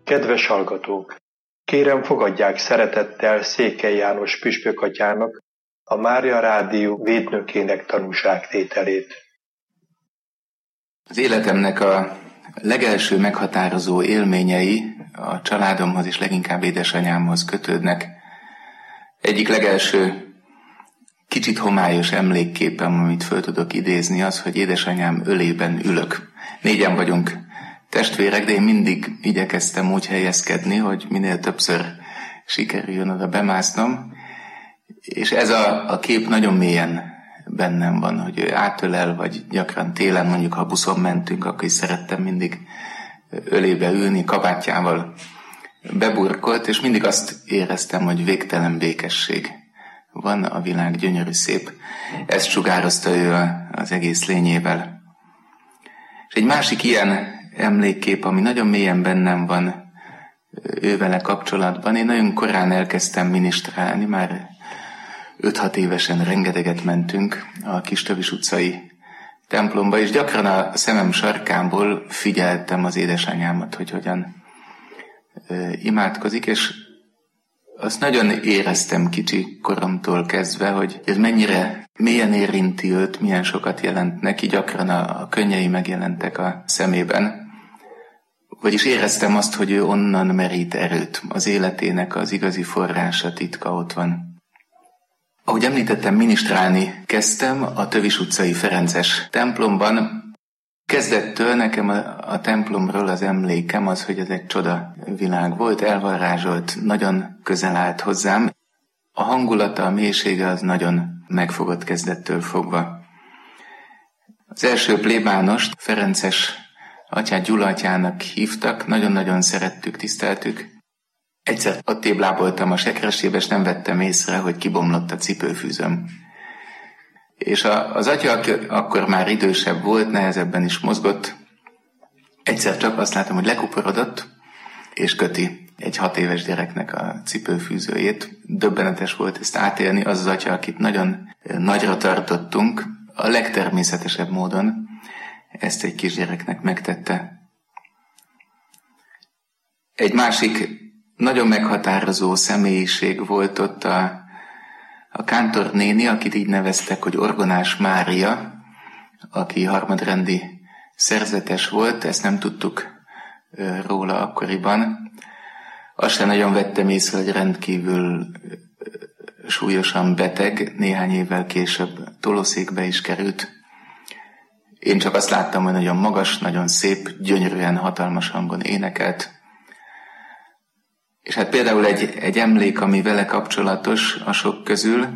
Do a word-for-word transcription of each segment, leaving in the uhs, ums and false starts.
Kedves hallgatók! Kérem, fogadják szeretettel Székely János püspök atyának, a Mária Rádió védnökének tanúságtételét. Az életemnek a legelső meghatározó élményei a családomhoz és leginkább édesanyámhoz kötődnek. Egyik legelső kicsit homályos emlékképem, amit föl tudok idézni, az, hogy édesanyám ölében ülök. Négyen vagyunk testvérek, de én mindig igyekeztem úgy helyezkedni, hogy minél többször sikerüljön oda bemásznom, és ez a, a kép nagyon mélyen bennem van, hogy ő átölel, vagy gyakran télen, mondjuk ha buszon mentünk, akkor is szerettem mindig ölébe ülni, kabátjával beburkolt, és mindig azt éreztem, hogy végtelen békesség van, a világ gyönyörű szép. Ezt sugározta ő az egész lényével. És egy másik ilyen emlékkép, ami nagyon mélyen bennem van ővele kapcsolatban, én nagyon korán elkezdtem minisztrálni, már öt-hat évesen rengeteget mentünk a Kistövis utcai templomba, és gyakran a szemem sarkából figyeltem az édesanyámat, hogy hogyan imádkozik, és azt nagyon éreztem kicsi koromtól kezdve, hogy ez mennyire mélyen érinti őt, milyen sokat jelent neki, gyakran a, a könnyei megjelentek a szemében. Vagyis éreztem azt, hogy ő onnan merít erőt, az életének az igazi forrása, titka ott van. Ahogy említettem, minisztrálni kezdtem a Tövis utcai Ferences templomban. Kezdettől nekem a, a templomról az emlékem az, hogy ez egy csoda világ volt, elvarázsolt, nagyon közel állt hozzám. A hangulata, a mélysége az nagyon megfogott kezdettől fogva. Az első plébánost Ferences atyát Gyula atyának hívtak, nagyon-nagyon szerettük, tiszteltük. Egyszer ott tébláboltam a sekresébe, és nem vettem észre, hogy kibomlott a cipőfűzöm. És a, az atya, aki akkor már idősebb volt, nehezebben is mozgott, egyszer csak azt látom, hogy lekuporodott, és köti egy hat éves gyereknek a cipőfűzőjét. Döbbenetes volt ezt átélni, az az atya, akit nagyon nagyra tartottunk, a legtermészetesebb módon ezt egy kisgyereknek megtette. Egy másik nagyon meghatározó személyiség volt ott a, a kántor néni, akit így neveztek, hogy Orgonás Mária, aki harmadrendi szerzetes volt, ezt nem tudtuk róla akkoriban. Azt sem nagyon vettem észre, hogy rendkívül súlyosan beteg, néhány évvel később tolószékbe is került. Én csak azt láttam, hogy nagyon magas, nagyon szép, gyönyörűen, hatalmas hangon énekelt. És hát például egy, egy emlék, ami vele kapcsolatos a sok közül,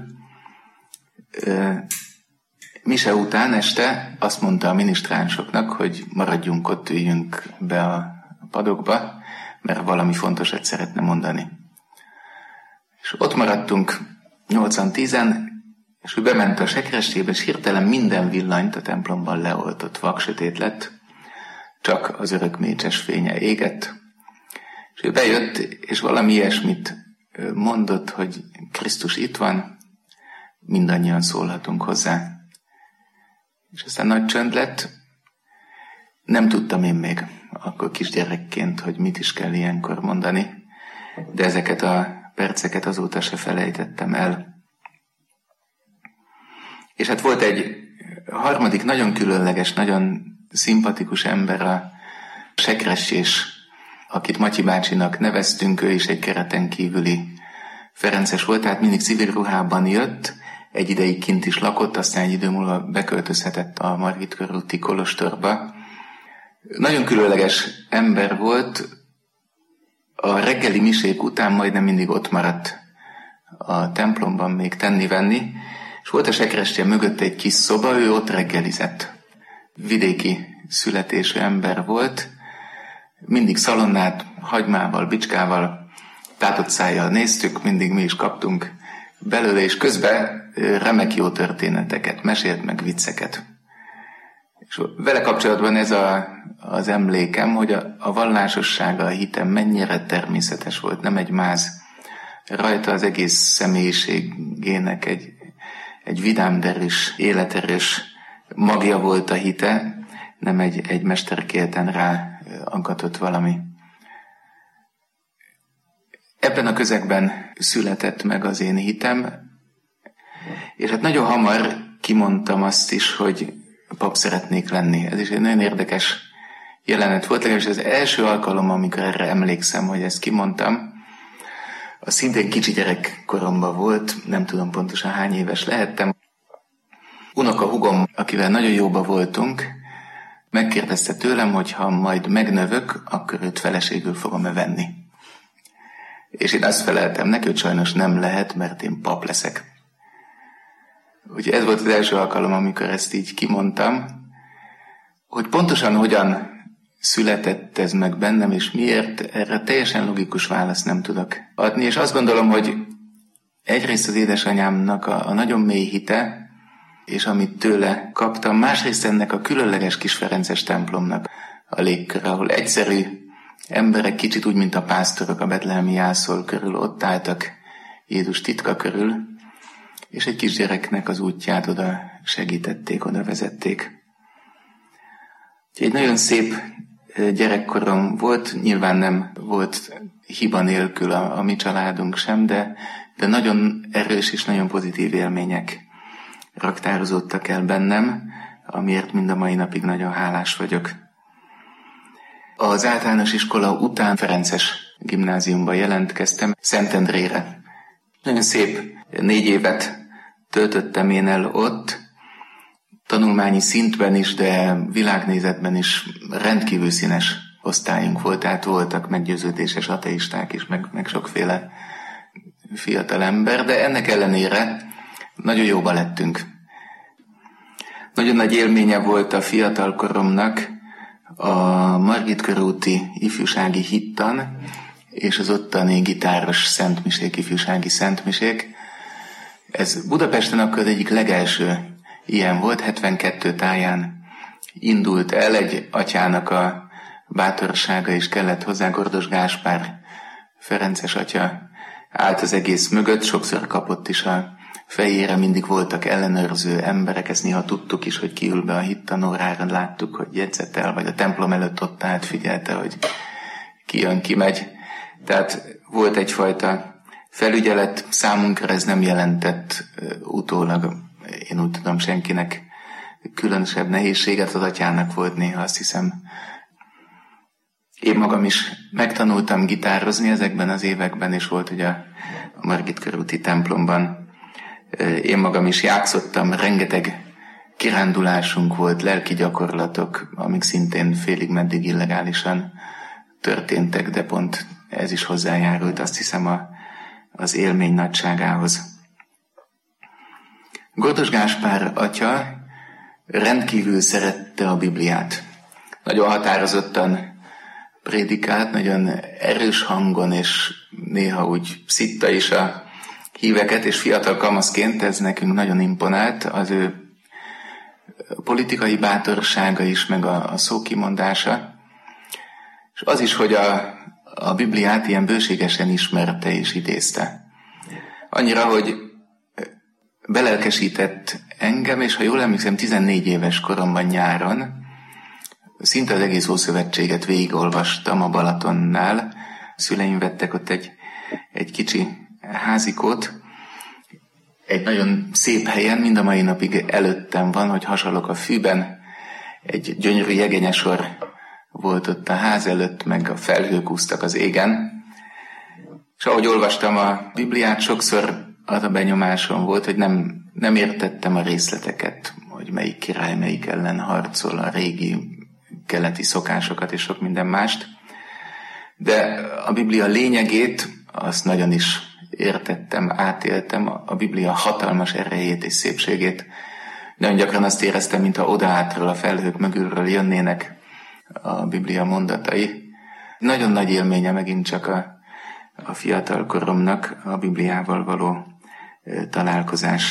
mise után este azt mondta a minisztránsoknak, hogy maradjunk ott, üljünk be a padokba, mert valami fontosat szeretne mondani. És ott maradtunk nyolcan-tízen, és ő bement a sekrestébe, és hirtelen minden villanyt a templomban leoltott, vaksötét lett, csak az örök mécses fénye égett. És ő bejött, és valami ilyesmit mondott, hogy Krisztus itt van, mindannyian szólhatunk hozzá. És aztán nagy csönd lett, nem tudtam én még akkor kisgyerekként, hogy mit is kell ilyenkor mondani, de ezeket a perceket azóta se felejtettem el. És hát volt egy harmadik, nagyon különleges, nagyon szimpatikus ember, a sekressés, akit Matyi bácsinak neveztünk, ő is egy kereten kívüli ferences volt, tehát mindig civil ruhában jött, egy ideig kint is lakott, aztán egy idő múlva beköltözhetett a Margit körúti kolostorba. Nagyon különleges ember volt, a reggeli misék után majdnem mindig ott maradt a templomban még tenni-venni, és volt a sekrestje mögött egy kis szoba, ő ott reggelizett. Vidéki születésű ember volt, mindig szalonnát, hagymával, bicskával, tátott szájjal néztük, mindig mi is kaptunk belőle, és közben remek jó történeteket mesélt, meg vicceket. És vele kapcsolatban ez a, az emlékem, hogy a, a vallásossága, a hitem mennyire természetes volt, nem egy máz. Rajta az egész személyiségének egy, egy vidámderűs, életerős magja volt a hite, nem egy, egy mesterkélten rá aggatott valami. ebben a közegben született meg az én hitem, és hát nagyon hamar kimondtam azt is, hogy pap szeretnék lenni. Ez is egy nagyon érdekes jelenet volt, legalábbis az első alkalom, amikor erre emlékszem, hogy ezt kimondtam, az szintén kicsi gyerekkoromban volt, nem tudom pontosan hány éves lehettem. Unoka hugom, akivel nagyon jóba voltunk, megkérdezte tőlem, hogy ha majd megnövök, akkor őt feleségül fogom-e venni. És én azt feleltem neki, hogy sajnos nem lehet, mert én pap leszek. Úgyhogy ez volt az első alkalom, amikor ezt így kimondtam, hogy pontosan hogyan született ez meg bennem, és miért, erre teljesen logikus választ nem tudok adni, és azt gondolom, hogy egyrészt az édesanyámnak a, a nagyon mély hite, és amit tőle kaptam, másrészt ennek a különleges kis ferences templomnak a légköre, ahol egyszerű emberek kicsit úgy, mint a pásztorok a betlehemi jászol körül ott álltak Jézus titka körül, és egy kisgyereknek az útját oda segítették, oda vezették. Egy nagyon szép gyerekkorom volt, nyilván nem volt hiba nélkül a, a mi családunk sem, de, de nagyon erős és nagyon pozitív élmények raktározódtak el bennem, amiért mind a mai napig nagyon hálás vagyok. Az általános iskola után ferences gimnáziumba jelentkeztem, Szentendrére. Nagyon szép négy évet töltöttem én el ott, tanulmányi szintben is, de világnézetben is rendkívül színes osztályunk volt, tehát voltak meggyőződéses ateisták is, meg, meg sokféle fiatal ember, de ennek ellenére nagyon jóba lettünk. Nagyon nagy élménye volt a fiatal koromnak a Margit körúti ifjúsági hittan és az ottani gitáros szentmisék, ifjúsági szentmisék. Ez Budapesten akkor egyik legelső ilyen volt, hetvenkettő táján indult el, egy atyának a bátorsága is kellett hozzá, Gordos Gáspár ferences atya állt az egész mögött, sokszor kapott is a fejére, mindig voltak ellenőrző emberek, ezt néha tudtuk is, hogy kiül be a hittanórára, láttuk, hogy jegyzetel, vagy a templom előtt ott állt, figyelte, hogy ki jön, ki megy. Tehát volt egyfajta felügyelet, számunkra ez nem jelentett utólag, én úgy tudom, senkinek különösebb nehézséget, az atyának volt néha, azt hiszem. Én magam is megtanultam gitározni ezekben az években, és volt ugye a Margit körúti templomban. Én magam is játszottam, rengeteg kirándulásunk volt, lelki gyakorlatok, amik szintén félig meddig illegálisan történtek, de pont ez is hozzájárult, azt hiszem, a, az élmény nagyságához. Gordos Gáspár atya rendkívül szerette a Bibliát. Nagyon határozottan prédikált, nagyon erős hangon, és néha úgy szitta is a híveket, és fiatal kamaszként ez nekünk nagyon imponált, az ő politikai bátorsága is, meg a, a szókimondása, és az is, hogy a, a Bibliát ilyen bőségesen ismerte és idézte. Annyira, hogy belelkesített engem, és ha jól emlékszem, tizennégy éves koromban nyáron szinte az egész Ószövetséget végigolvastam a Balatonnál. A szüleim vettek ott egy, egy kicsi házikót, egy nagyon szép helyen, mind a mai napig előttem van, hogy hasalok a fűben. Egy gyönyörű jegenyesor volt ott a ház előtt, meg a felhők úsztak az égen. És ahogy olvastam a Bibliát, sokszor az a benyomásom volt, hogy nem, nem értettem a részleteket, hogy melyik király melyik ellen harcol, a régi keleti szokásokat és sok minden mást. De a Biblia lényegét azt nagyon is értettem, átéltem, a Biblia hatalmas erejét és szépségét. Nagyon gyakran azt éreztem, mintha odahátról a felhők mögülről jönnének a Biblia mondatai. Nagyon nagy élménye megint csak a, a fiatal koromnak a Bibliával való találkozás.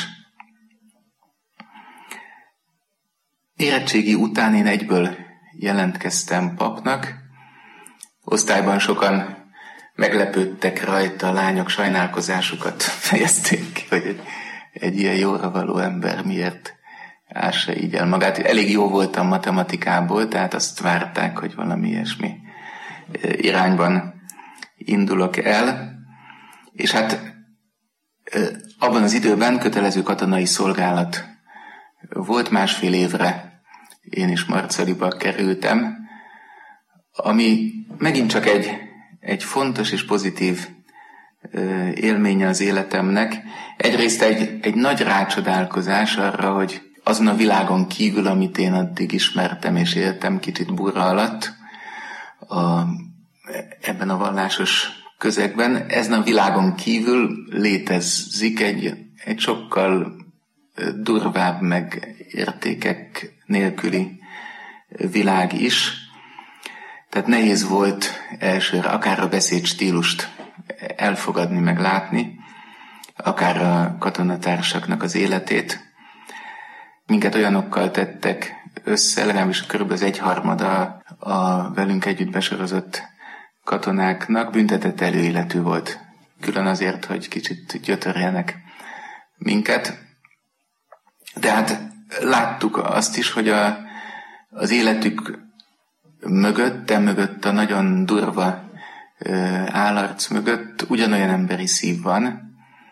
Érettségi után én egyből jelentkeztem papnak. Osztályban sokan meglepődtek rajta, a lányok sajnálkozásukat fejezték ki, hogy egy, egy ilyen jóra való ember miért ássa így el magát. Elég jó voltam matematikából, tehát azt várták, hogy valami ilyesmi irányban indulok el. És hát abban az időben kötelező katonai szolgálat volt, másfél évre én is Marcaliba kerültem, ami megint csak egy, egy fontos és pozitív élménye az életemnek. Egyrészt egy, egy nagy rácsodálkozás arra, hogy azon a világon kívül, amit én addig ismertem és éltem kicsit burra alatt, a, ebben a vallásos közegben, ezen a világon kívül létezik egy, egy sokkal durvább, meg értékek nélküli világ is. Tehát nehéz volt elsőre akár a beszédstílust elfogadni, meg látni, akár a katonatársaknak az életét. Minket olyanokkal tettek össze, legalábbis kb. Az egyharmada a velünk együtt besorozott katonáknak büntetett előéletű volt. Külön azért, hogy kicsit gyötörjenek minket. De hát láttuk azt is, hogy a, az életük mögött, de mögött a nagyon durva ö, állarc mögött ugyanolyan emberi szív van.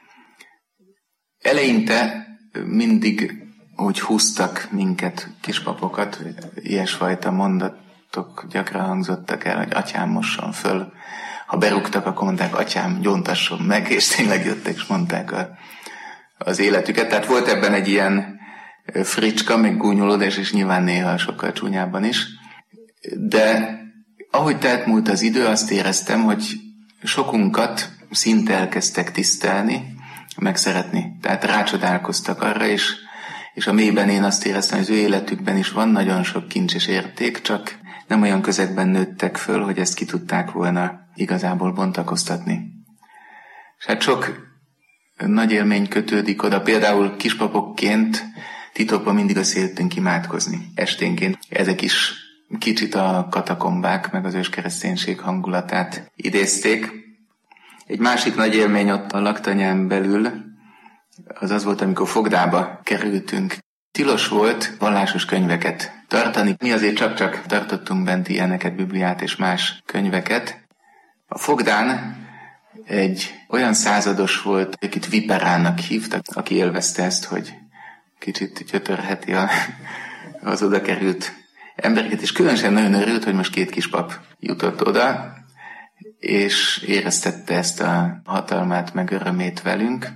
Eleinte mindig úgy húztak minket, kispapokat, ilyesfajta mondatok gyakran hangzottak el, hogy atyám mosson föl. Ha berúgtak, akkor mondták, atyám gyóntasson meg, és tényleg jöttek, és mondták a, az életüket. Tehát volt ebben egy ilyen fricska, meg gúnyolódás, és nyilván néha sokkal csúnyában is. De ahogy telt múlt az idő, azt éreztem, hogy sokunkat szinte elkezdtek tisztelni, meg szeretni. Tehát rácsodálkoztak arra, és, és a mélyben én azt éreztem, hogy az ő életükben is van nagyon sok kincs és érték, csak nem olyan közegben nőttek föl, hogy ezt ki tudták volna igazából bontakoztatni. És hát sok nagy élmény kötődik oda, például kispapokként titokban mindig összejöttünk imádkozni esténként. Ezek is kicsit a katakombák meg az őskereszténység hangulatát idézték. Egy másik nagy élmény ott a laktanyán belül az az volt, amikor fogdába kerültünk. Tilos volt vallásos könyveket tartani. Mi azért csak-csak tartottunk bent ilyeneket, Bibliát és más könyveket. A fogdán egy olyan százados volt, akit viperának hívtak, aki élvezte ezt, hogy kicsit gyötörheti a, az oda került embereket, és különösen nagyon örült, hogy most két kispap jutott oda, és éreztette ezt a hatalmát, meg örömét velünk.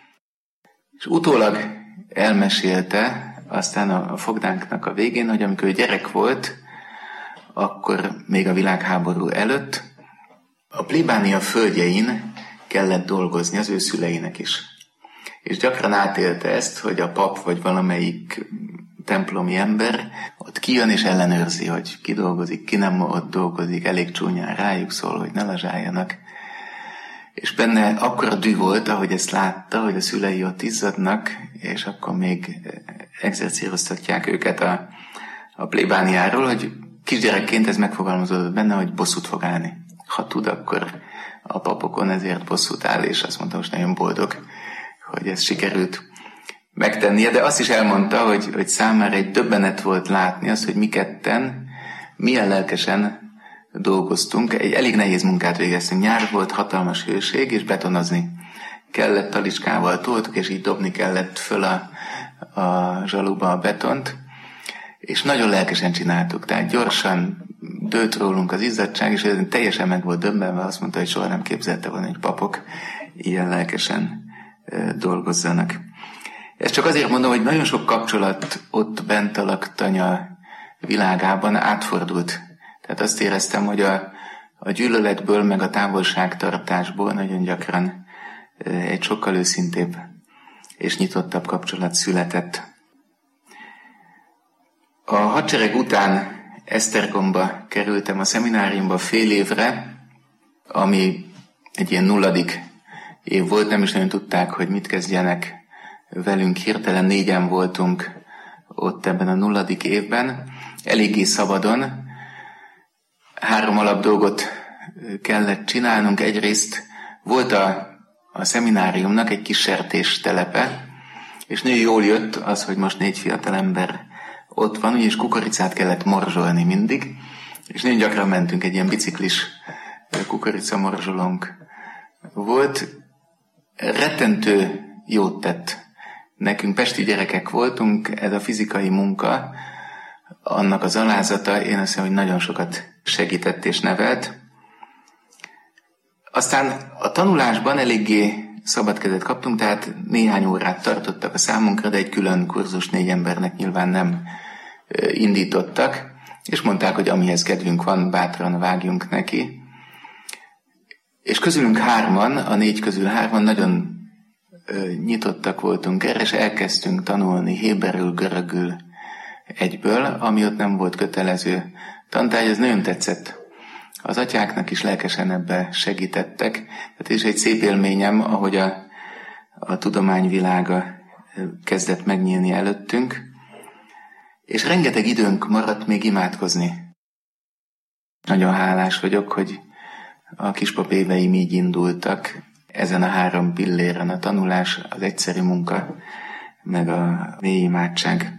És utólag elmesélte aztán a fogdánknak a végén, hogy amikor gyerek volt, akkor még a világháború előtt a plébánia földjein kellett dolgozni az ő szüleinek is. És gyakran átélte ezt, hogy a pap vagy valamelyik templomi ember ott kijön és ellenőrzi, hogy ki dolgozik, ki nem ott dolgozik, elég csúnyán rájuk szól, hogy ne lazsáljanak. És benne akkora dű volt, ahogy ezt látta, hogy a szülei ott izzadnak, és akkor még exercíroztatják őket a, a plébániáról, hogy kisgyerekként ez megfogalmazódott benne, hogy bosszút fog állni. Ha tud, akkor a papokon ezért bosszút áll, és azt mondta, most nagyon boldog, hogy ez sikerült megtennie, de azt is elmondta, hogy, hogy számára egy döbbenet volt látni azt, hogy mi ketten milyen lelkesen dolgoztunk. Egy elég nehéz munkát végeztünk. Nyár volt, hatalmas hőség, és betonozni kellett, talicskával toltuk, és így dobni kellett föl a, a zsaluba a betont, és nagyon lelkesen csináltuk. Tehát gyorsan dőlt rólunk az izzadság, és teljesen meg volt döbbenve, azt mondta, hogy soha nem képzelte volna, hogy papok ilyen lelkesen dolgozzanak. Ezt csak azért mondom, hogy nagyon sok kapcsolat ott bent a laktanya világában átfordult. Tehát azt éreztem, hogy a, a gyűlöletből, meg a távolságtartásból nagyon gyakran egy sokkal őszintébb és nyitottabb kapcsolat született. A hadsereg után Esztergomba kerültem a szemináriumba fél évre, ami egy ilyen nulladik év volt, nem is nagyon tudták, hogy mit kezdjenek velünk. Hirtelen négyen voltunk ott ebben a nulladik évben, eléggé szabadon. Három alap dolgot kellett csinálnunk. Egyrészt volt a, a szemináriumnak egy kis sertés telepe, és nagyon jól jött az, hogy most négy fiatal ember ott van, és kukoricát kellett morzsolni mindig, és nagyon gyakran mentünk, egy ilyen biciklis kukoricamorzsolónk volt, rettentő jót tett. Nekünk pesti gyerekek voltunk, ez a fizikai munka, annak az alázata, én azt hiszem, hogy nagyon sokat segített és nevelt. Aztán a tanulásban eléggé szabad kezet kaptunk, tehát néhány órát tartottak a számunkra, de egy külön kurzus négy embernek nyilván nem indítottak, és mondták, hogy amihez kedvünk van, bátran vágjunk neki. És közülünk hárman, a négy közül hárman nagyon nyitottak voltunk erre, és elkezdtünk tanulni héberül, görögül egyből, ami ott nem volt kötelező tantárgy, ez nagyon tetszett. Az atyáknak is lelkesen ebbe segítettek. Tehát ez egy szép élményem, ahogy a, a tudományvilága kezdett megnyílni előttünk, és rengeteg időnk maradt még imádkozni. Nagyon hálás vagyok, hogy a kispap éveim így indultak, ezen a három pilléren, a tanulás, az egyszerű munka, meg a mély imádság.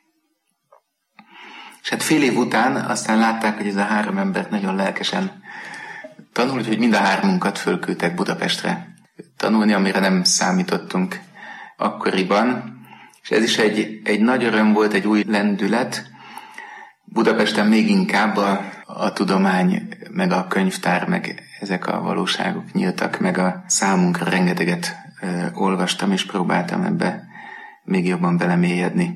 És hát fél év után aztán látták, hogy ez a három embert nagyon lelkesen tanult, hogy mind a hármunkat fölküldtek Budapestre tanulni, amire nem számítottunk akkoriban. És ez is egy, egy nagy öröm volt, egy új lendület. Budapesten még inkább a, a tudomány, meg a könyvtár, meg ezek a valóságok nyíltak, meg a számunkra rengeteget ö, olvastam, és próbáltam ebbe még jobban belemélyedni.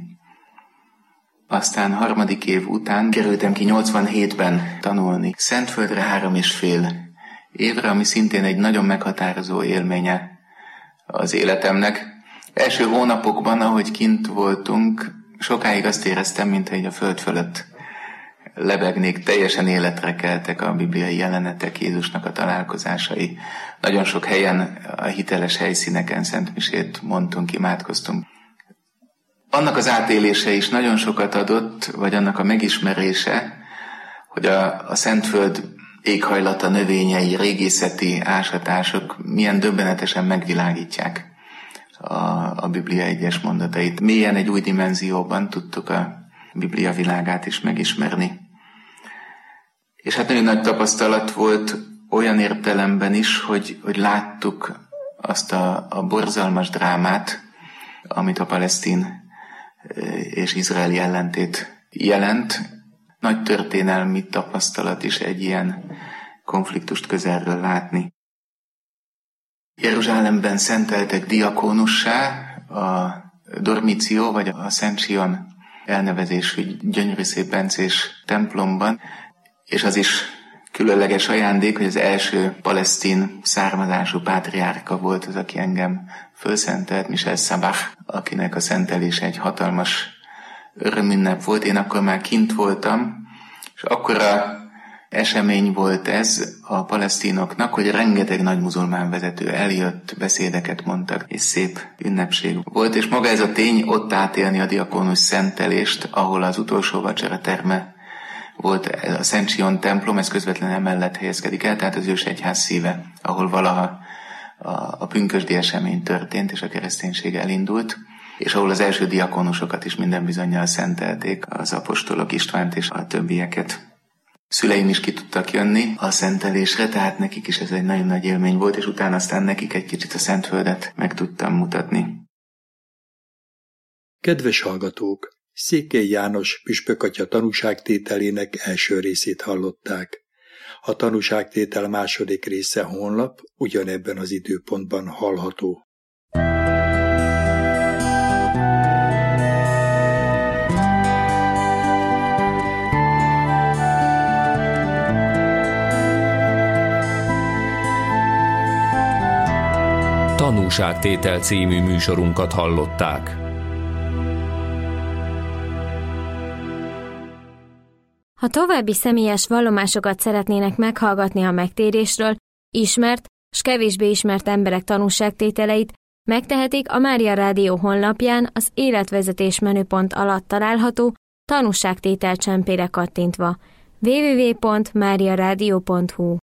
Aztán harmadik év után kerültem ki nyolcvanhétben tanulni Szentföldre három és fél évre, ami szintén egy nagyon meghatározó élménye az életemnek. Első hónapokban, ahogy kint voltunk, sokáig azt éreztem, mintha így a föld fölött lebegnék, teljesen életre keltek a bibliai jelenetek, Jézusnak a találkozásai. Nagyon sok helyen, a hiteles helyszíneken szentmisét mondtunk, imádkoztunk. Annak az átélése is nagyon sokat adott, vagy annak a megismerése, hogy a, a Szentföld éghajlata, növényei, régészeti ásatások milyen döbbenetesen megvilágítják a, a Biblia egyes mondatait. Mélyen egy új dimenzióban tudtuk a Biblia világát is megismerni. És hát nagyon nagy tapasztalat volt olyan értelemben is, hogy, hogy láttuk azt a, a borzalmas drámát, amit a palesztin és izraeli ellentét jelent. Nagy történelmi tapasztalat is egy ilyen konfliktust közelről látni. Jeruzsálemben szenteltek diakónussá a Dormíció, vagy a Szent Sion elnevezésű gyönyörű szép bencés templomban, és az is különleges ajándék, hogy az első palesztin származású pátriárka volt az, aki engem fölszentelt, Michel Sabach, akinek a szentelése egy hatalmas örömünnep volt. Én akkor már kint voltam, és akkora esemény volt ez a palesztinoknak, hogy rengeteg nagy muzulmán vezető eljött, beszédeket mondtak, és szép ünnepség volt. És maga ez a tény, ott átélni a diakónus szentelést, ahol az utolsó vacsora terme volt a Szent Sion templom, ez közvetlenül emellett helyezkedik el, tehát az ősegyház szíve, ahol valaha a, a pünkösdi esemény történt, és a kereszténység elindult, és ahol az első diakónusokat is minden bizonnyal szentelték, az apostolok Istvánt és a többieket. Szüleim is ki tudtak jönni a szentelésre, tehát nekik is ez egy nagyon nagy élmény volt, és utána aztán nekik egy kicsit a Szentföldet meg tudtam mutatni. Kedves hallgatók! Székely János püspökatya tanúságtételének első részét hallották. A tanúságtétel második része holnap ugyanebben az időpontban hallható. Tanúságtétel című műsorunkat hallották. Ha további személyes vallomásokat szeretnének meghallgatni a megtérésről, ismert s kevésbé ismert emberek tanúságtételeit, megtehetik a Mária Rádió honlapján az életvezetés menüpont alatt található tanúságtétel csempére kattintva. double-u double-u double-u pont mária rádió pont hu